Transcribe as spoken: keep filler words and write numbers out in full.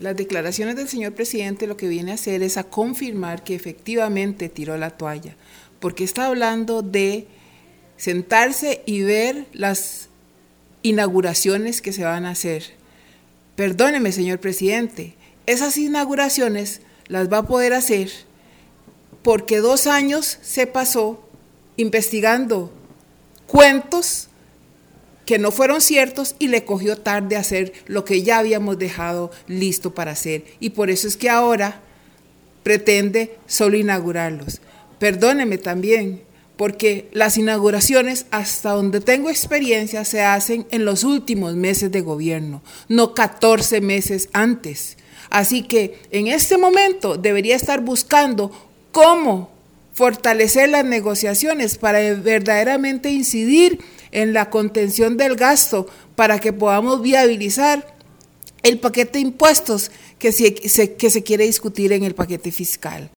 Las declaraciones del señor presidente lo que viene a hacer es a confirmar que efectivamente tiró la toalla, porque está hablando de sentarse y ver las inauguraciones que se van a hacer. Perdóneme, señor presidente, esas inauguraciones las va a poder hacer porque dos años se pasó investigando cuentos que no fueron ciertos y le cogió tarde hacer lo que ya habíamos dejado listo para hacer. Y por eso es que ahora pretende solo inaugurarlos. Perdóneme también, porque las inauguraciones, hasta donde tengo experiencia, se hacen en los últimos meses de gobierno, no catorce meses antes. Así que en este momento debería estar buscando cómo fortalecer las negociaciones para verdaderamente incidir en la contención del gasto para que podamos viabilizar el paquete de impuestos que se, que se quiere discutir en el paquete fiscal.